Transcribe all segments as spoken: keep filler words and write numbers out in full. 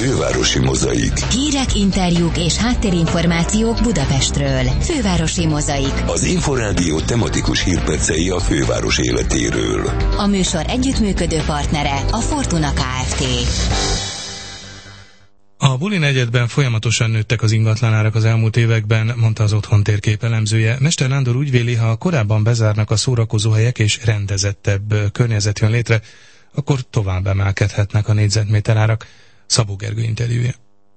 Fővárosi Mozaik. Hírek, interjúk és háttérinformációk Budapestről. Fővárosi Mozaik. Az Inforádió tematikus hírpercei a főváros életéről. A műsor együttműködő partnere a Fortuna Kft. A Buli negyedben folyamatosan nőttek az ingatlanárak az elmúlt években, mondta az Otthon térkép elemzője. Mester Nándor úgy véli, ha korábban bezárnak a szórakozóhelyek és rendezettebb környezet jön létre, akkor tovább emelkedhetnek a négyzetméter árak. Szabó Gergő interjúja.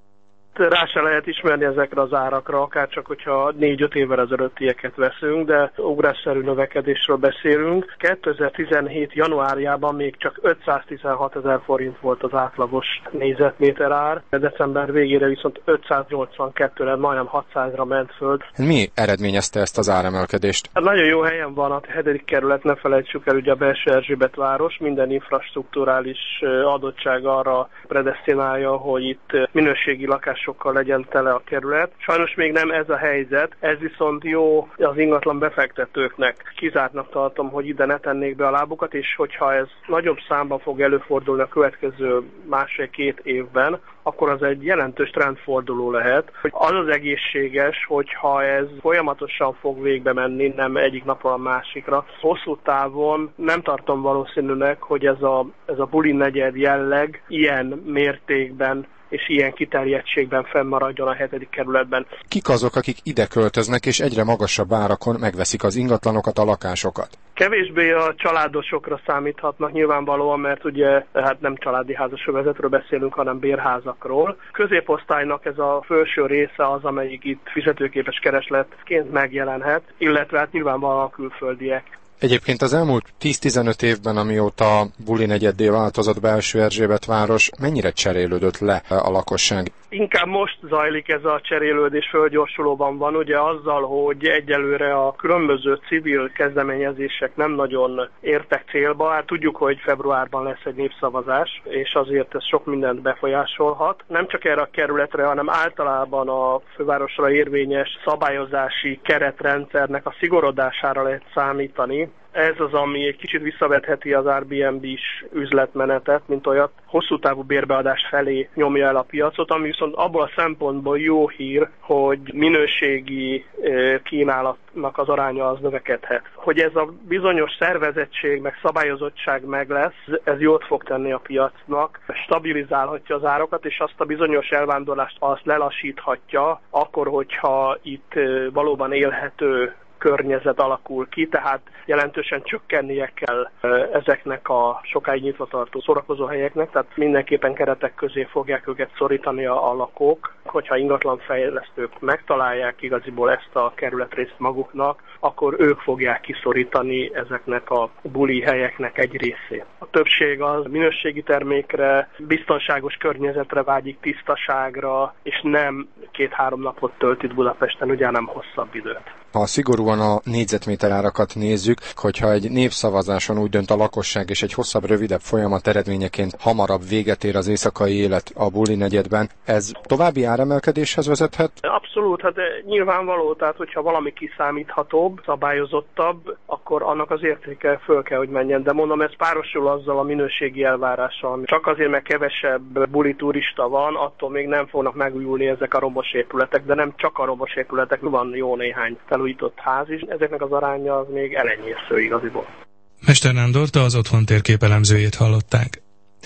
Rá se lehet ismerni ezekre az árakra, akárcsak, hogyha négy-öt évvel ezelőttieket veszünk, de ugrásszerű növekedésről beszélünk. kétezer-tizenhét januárjában még csak ötszáztizenhat ezer forint volt az átlagos négyzetméter ár, december végére viszont ötszáznyolcvankettőre, majdnem hatszázra ment föld. Mi eredményezte ezt az áremelkedést? Hát nagyon jó helyen van a hetedik kerület, ne felejtsük el, ugye a Belső Erzsébet város, minden infrastrukturális adottság arra predesztinálja, hogy itt minőségi lakások sokkal legyen tele a kerület. Sajnos még nem ez a helyzet, ez viszont jó az ingatlan befektetőknek. Kizártnak tartom, hogy ide ne tennék be a lábukat, és hogyha ez nagyobb számban fog előfordulni a következő másfél-két évben, akkor az egy jelentős trendforduló lehet. Az az egészséges, hogyha ez folyamatosan fog végbe menni, nem egyik napról a másikra. Hosszú távon nem tartom valószínűleg, hogy ez a, ez a Buli negyed jelleg ilyen mértékben és ilyen kiterjedtségben fennmaradjon a hetedik kerületben. Kik azok, akik ide költöznek, és egyre magasabb árakon megveszik az ingatlanokat, a lakásokat? Kevésbé a családosokra számíthatnak nyilvánvalóan, mert ugye hát nem családi házasövezetről beszélünk, hanem bérházakról. Középosztálynak ez a felső része az, amelyik itt fizetőképes keresletként megjelenhet, illetve hát nyilvánvalóan a külföldiek. Egyébként az elmúlt tíz-tizenöt évben, amióta Buli negyeddé változott Belső Erzsébet város, mennyire cserélődött le a lakosság? Inkább most zajlik ez a cserélődés, fölgyorsulóban van, ugye azzal, hogy egyelőre a különböző civil kezdeményezések nem nagyon értek célba. Hát tudjuk, hogy februárban lesz egy népszavazás, és azért ez sok mindent befolyásolhat. Nem csak erre a kerületre, hanem általában a fővárosra érvényes szabályozási keretrendszernek a szigorodására lehet számítani. Ez az, ami egy kicsit visszavetheti az Airbnb-s üzletmenetet, mint olyat hosszú távú bérbeadás felé nyomja el a piacot, ami viszont abból a szempontból jó hír, hogy minőségi kínálatnak az aránya az növekedhet. Hogy ez a bizonyos szervezettség, meg szabályozottság meg lesz, ez jót fog tenni a piacnak, stabilizálhatja az árakat, és azt a bizonyos elvándorlást azt lelassíthatja, akkor, hogyha itt valóban élhető környezet alakul ki, tehát jelentősen csökkennie kell ezeknek a sokáig nyitva tartó szórakozóhelyeknek, tehát mindenképpen keretek közé fogják őket szorítani a, a lakók. Hogyha ingatlanfejlesztők megtalálják igaziból ezt a kerületrészt maguknak, akkor ők fogják kiszorítani ezeknek a buli helyeknek egy részét. A többség az minőségi termékre, biztonságos környezetre vágyik, tisztaságra, és nem két-három napot tölt itt Budapesten, ugye nem hosszabb időt. Ha szigorúan a négyzetméter árakat nézzük, hogyha egy népszavazáson úgy dönt a lakosság, és egy hosszabb, rövidebb folyamat eredményeként hamarabb véget ér az éjszakai élet a Buli negyedben, ez további áremelkedéshez vezethet? Abszolút, hát nyilvánvaló, tehát hogyha valami kiszámíthatóbb, szabályozottabb, akkor annak az értéke föl kell, hogy menjen. De mondom, ez párosul azzal a minőségi elvárással. Csak azért, mert kevesebb buli turista van, attól még nem fognak megújulni ezek a romos épületek, de nem csak a romos épületek, van jó néhány felújított ház is, ezeknek az aránya az még elenyésző igaziból. Mester Nándort, az Otthon térkép elemzőjét hallották.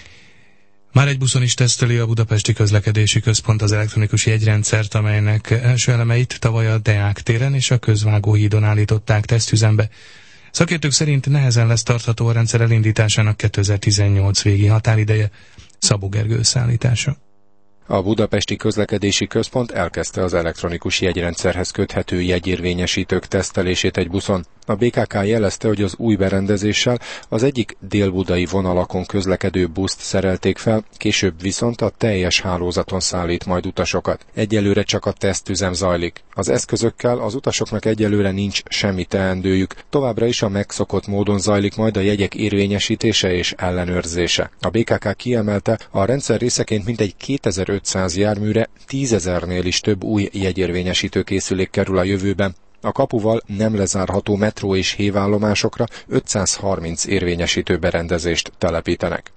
Már egy buszon is teszteli a Budapesti Közlekedési Központ az elektronikus jegyrendszert, amelynek első elemeit tavaly a Deák téren és a Közvágóhídon állították tesztüzembe. Szakértők szerint nehezen lesz tartható a rendszer elindításának kétezer-tizennyolc végi határideje. Szabó Gergő szállítása. A Budapesti Közlekedési Központ elkezdte az elektronikus jegyrendszerhez köthető jegyérvényesítők tesztelését egy buszon. A bé ká ká jelezte, hogy az új berendezéssel az egyik délbudai vonalakon közlekedő buszt szerelték fel, később viszont a teljes hálózaton szállít majd utasokat. Egyelőre csak a tesztüzem zajlik. Az eszközökkel az utasoknak egyelőre nincs semmi teendőjük. Továbbra is a megszokott módon zajlik majd a jegyek érvényesítése és ellenőrzése. A bé ká ká kiemelte, a rendszer részeként mintegy kétezer-ötszáz járműre tízezernél is több új jegyérvényesítő készülék kerül a jövőben. A kapuval nem lezárható metró és hévállomásokra ötszázharminc érvényesítő berendezést telepítenek.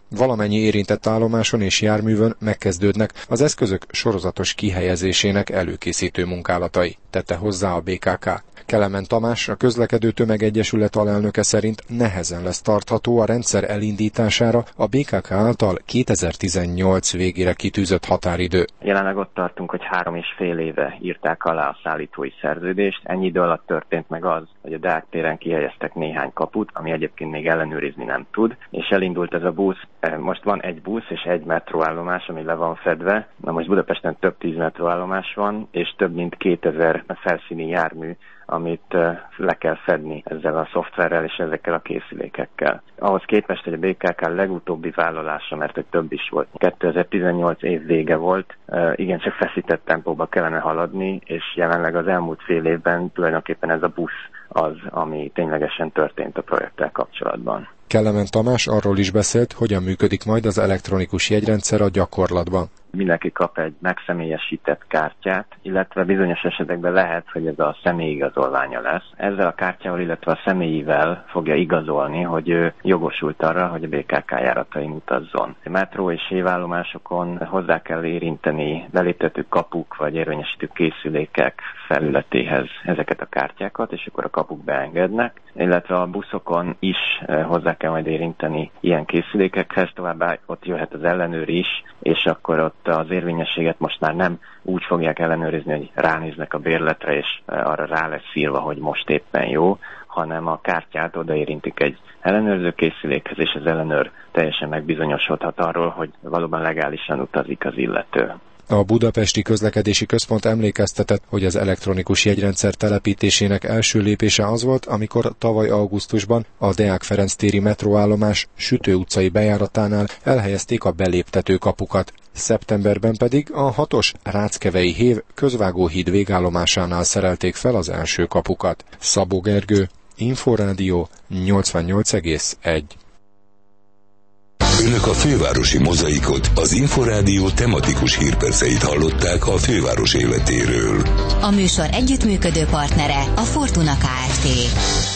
Valamennyi érintett állomáson és járművön megkezdődnek az eszközök sorozatos kihelyezésének előkészítő munkálatai, tette hozzá a bé ká ká. Kelemen Tamás, a Közlekedő Tömegegyesület alelnöke szerint nehezen lesz tartható a rendszer elindítására a bé ká ká által kétezer-tizennyolc végére kitűzött határidő. Jelenleg ott tartunk, hogy három és fél éve írták alá a szállítói szerződést. Ennyi idő alatt történt meg az, hogy a Deák téren kihelyeztek néhány kaput, ami egyébként még ellenőrizni nem tud, és elindult ez a busz. Most van egy busz és egy metróállomás, ami le van fedve. Na most Budapesten több tíz metróállomás van, és több mint kétezer felszíni jármű, amit le kell fedni ezzel a szoftverrel és ezekkel a készülékekkel. Ahhoz képest, hogy a bé ká ká legutóbbi vállalása, mert hogy több is volt, kétezer-tizennyolc év vége volt, igencsak feszített tempóba kellene haladni, és jelenleg az elmúlt fél évben tulajdonképpen ez a busz az, ami ténylegesen történt a projekttel kapcsolatban. Kelemen Tamás arról is beszélt, hogyan működik majd az elektronikus jegyrendszer a gyakorlatban. Mindenki kap egy megszemélyesített kártyát, illetve bizonyos esetekben lehet, hogy ez a személyigazolványa lesz. Ezzel a kártyával, illetve a személyivel fogja igazolni, hogy ő jogosult arra, hogy a bé ká ká járatain utazzon. A metró és sévállomásokon hozzá kell érinteni beléptető kapuk vagy érvényesítő készülékek felületéhez ezeket a kártyákat, és akkor a kapuk beengednek, illetve a buszokon is hozzá kell majd érinteni ilyen készülékekhez, továbbá ott jöhet az ellenőr is, és akkor ott az érvényességet most már nem úgy fogják ellenőrizni, hogy ránéznek a bérletre, és arra rá lesz írva, hogy most éppen jó, hanem a kártyát odaérintik egy ellenőrző készülékhez, és az ellenőr teljesen megbizonyosodhat arról, hogy valóban legálisan utazik az illető. A Budapesti Közlekedési Központ emlékeztetett, hogy az elektronikus jegyrendszer telepítésének első lépése az volt, amikor tavaly augusztusban a Deák Ferenc téri metróállomás Sütő utcai bejáratánál elhelyezték a beléptető kapukat. Szeptemberben pedig a hatos Ráckevei hév közvágóhíd végállomásánál szerelték fel az első kapukat. Szabó Gergő, Inforádió nyolcvannyolc egész egy. Önök a fővárosi mozaikot, az Inforádió tematikus hírperceit hallották a főváros életéről. A műsor együttműködő partnere a Fortuna Kft.